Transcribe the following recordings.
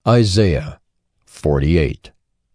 Isaiah 48.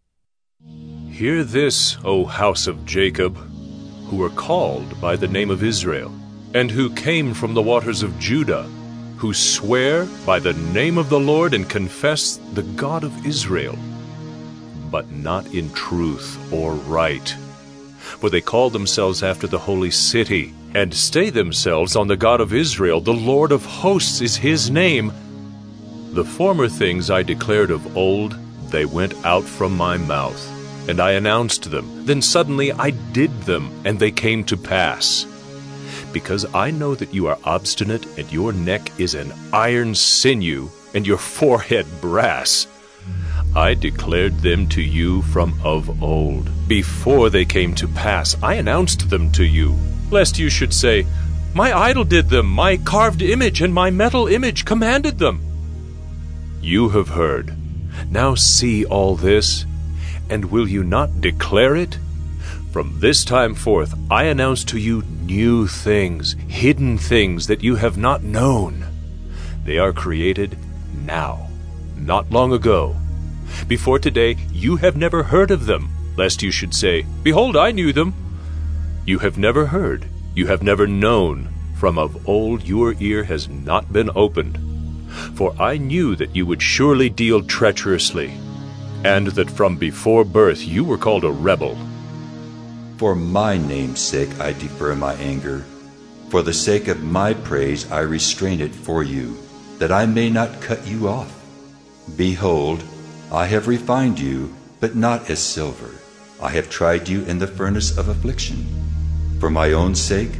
Hear this, O house of Jacob, who are called by the name of Israel, and who came from the waters of Judah, who swear by the name of the Lord and confess the God of Israel, but not in truth or right. For they call themselves after the holy city, and stay themselves on the God of Israel. The Lord of hosts is his name. The former things I declared of old, they went out from my mouth, and I announced them. Then suddenly I did them, and they came to pass. Because I know that you are obstinate, and your neck is an iron sinew, and your forehead brass, I declared them to you from of old. Before they came to pass, I announced them to you, lest you should say, My idol did them, my carved image and my metal image commanded them. You have heard. Now see all this, and will you not declare it? From this time forth I announce to you new things, hidden things that you have not known. They are created now, not long ago. Before today you have never heard of them, lest you should say, Behold, I knew them. You have never heard, you have never known. From of old your ear has not been opened. For I knew that you would surely deal treacherously, and that from before birth you were called a rebel. For my name's sake I defer my anger. For the sake of my praise I restrain it for you, that I may not cut you off. Behold, I have refined you, but not as silver. I have tried you in the furnace of affliction. For my own sake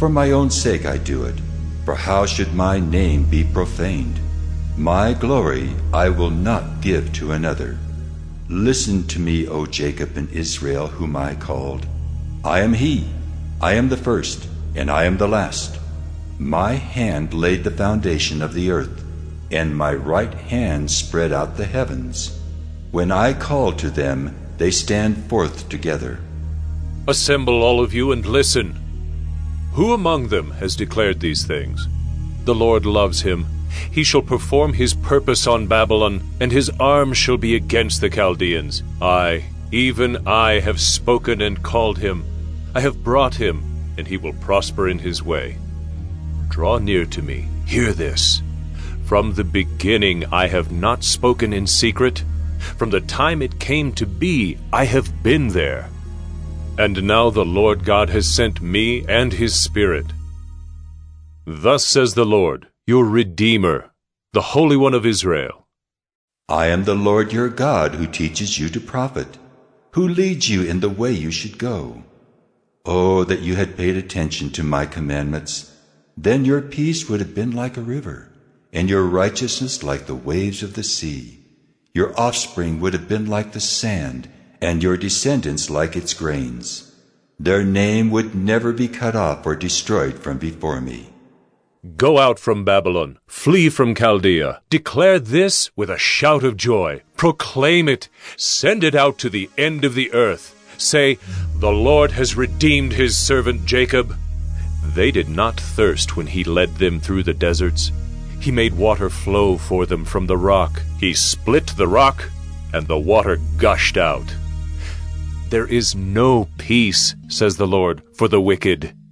I do it. For how should my name be profaned? My glory I will not give to another. Listen to me, O Jacob and Israel, whom I called. I am he, I am the first, and I am the last. My hand laid the foundation of the earth, and my right hand spread out the heavens. When I call to them, they stand forth together. Assemble all of you and listen. Who among them has declared these things? The Lord loves him. He shall perform his purpose on Babylon, and his arm shall be against the Chaldeans. I, even I, have spoken and called him. I have brought him, and he will prosper in his way. Draw near to me, hear this. From the beginning I have not spoken in secret. From the time it came to be, I have been there. And now the Lord God has sent me and his Spirit. Thus says the Lord, your Redeemer, the Holy One of Israel. I am the Lord your God, who teaches you to profit, who leads you in the way you should go. Oh, that you had paid attention to my commandments! Then your peace would have been like a river, and your righteousness like the waves of the sea. Your offspring would have been like the sand, and your descendants like its grains. Their name would never be cut off or destroyed from before me. Go out from Babylon, flee from Chaldea. Declare this with a shout of joy. Proclaim it. Send it out to the end of the earth. Say, the Lord has redeemed his servant Jacob. They did not thirst when he led them through the deserts. He made water flow for them from the rock. He split the rock, and the water gushed out. There is no peace, says the Lord, for the wicked.